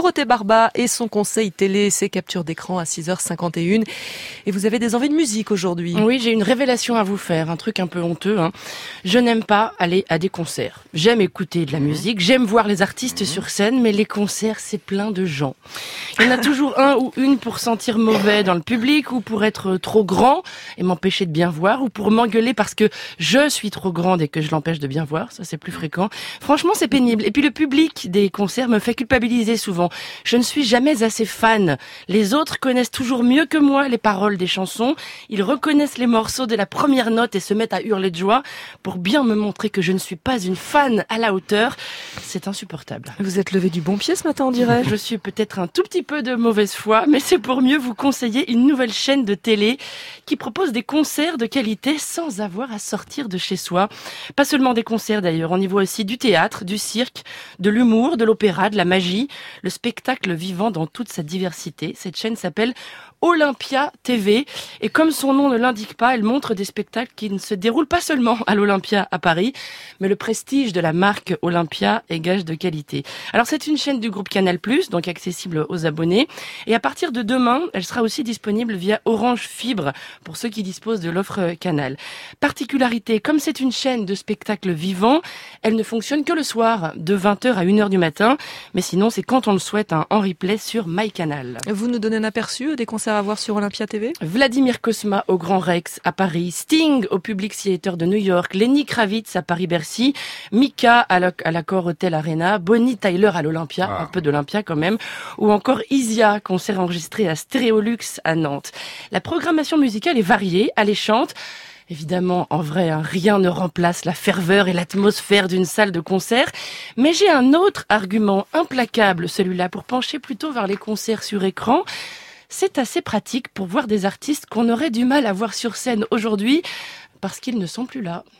Dorothée Barba et son conseil télé, ses captures d'écran à 6h51. Et vous avez des envies de musique aujourd'hui. Oui, j'ai une révélation à vous faire, un truc un peu honteux. Je n'aime pas aller à des concerts. J'aime écouter de la musique, j'aime voir les artistes sur scène, mais les concerts, c'est plein de gens. Il y en a toujours un ou une pour sentir mauvais dans le public, ou pour être trop grand et m'empêcher de bien voir, ou pour m'engueuler parce que je suis trop grande et que je l'empêche de bien voir. Ça, c'est plus fréquent. Franchement, c'est pénible. Et puis le public des concerts me fait culpabiliser souvent. Je ne suis jamais assez fan. Les autres connaissent toujours mieux que moi les paroles des chansons. Ils reconnaissent les morceaux de la première note et se mettent à hurler de joie pour bien me montrer que je ne suis pas une fan à la hauteur. C'est insupportable. Vous êtes levé du bon pied ce matin, on dirait. Je suis peut-être un tout petit peu de mauvaise foi, mais c'est pour mieux vous conseiller une nouvelle chaîne de télé qui propose des concerts de qualité sans avoir à sortir de chez soi. Pas seulement des concerts d'ailleurs, on y voit aussi du théâtre, du cirque, de l'humour, de l'opéra, de la magie, le spectacle vivant dans toute sa diversité. Cette chaîne s'appelle Olympia TV et comme son nom ne l'indique pas, elle montre des spectacles qui ne se déroulent pas seulement à l'Olympia à Paris, mais le prestige de la marque Olympia est gage de qualité. Alors c'est une chaîne du groupe Canal+, donc accessible aux abonnés, et à partir de demain, elle sera aussi disponible via Orange Fibre pour ceux qui disposent de l'offre Canal. Particularité, comme c'est une chaîne de spectacles vivants, elle ne fonctionne que le soir, de 20h à 1h du matin, mais sinon c'est quand on le souhaite en replay sur MyCanal. Vous nous donnez un aperçu des concerts à voir sur Olympia TV? Vladimir Cosma au Grand Rex à Paris, Sting au Public Theater de New York, Lenny Kravitz à Paris-Bercy, Mika à l'Accor Hotel Arena, Bonnie Tyler à l'Olympia, un peu d'Olympia quand même, ou encore Isia, concert enregistré à Stéréolux à Nantes. La programmation musicale est variée, alléchante. Évidemment, en vrai, rien ne remplace la ferveur et l'atmosphère d'une salle de concert. Mais j'ai un autre argument implacable, celui-là, pour pencher plutôt vers les concerts sur écran. C'est assez pratique pour voir des artistes qu'on aurait du mal à voir sur scène aujourd'hui parce qu'ils ne sont plus là.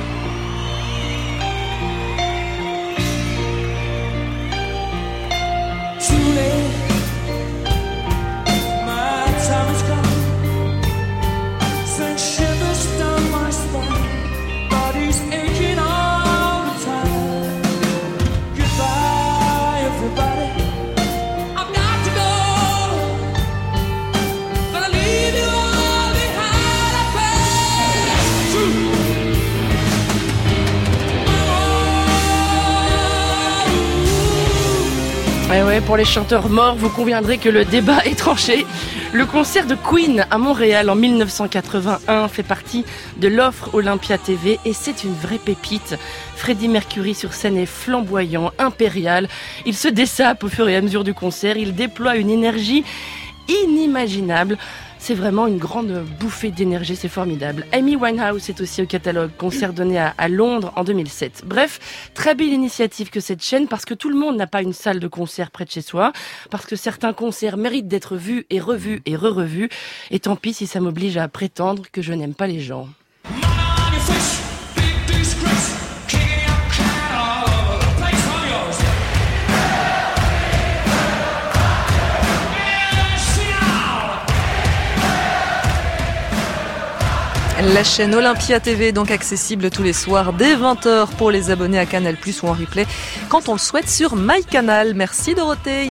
Ouais, pour les chanteurs morts, vous conviendrez que le débat est tranché. Le concert de Queen à Montréal en 1981 fait partie de l'offre Olympia TV et c'est une vraie pépite. Freddie Mercury sur scène est flamboyant, impérial. Il se dessape au fur et à mesure du concert. Il déploie une énergie inimaginable. C'est vraiment une grande bouffée d'énergie, c'est formidable. Amy Winehouse est aussi au catalogue, concert donné à Londres en 2007. Bref, très belle initiative que cette chaîne, parce que tout le monde n'a pas une salle de concert près de chez soi, parce que certains concerts méritent d'être vus et revus et re-revus, et tant pis si ça m'oblige à prétendre que je n'aime pas les gens. La chaîne Olympia TV, donc accessible tous les soirs dès 20h pour les abonnés à Canal+ ou en replay quand on le souhaite sur MyCanal. Merci Dorothée.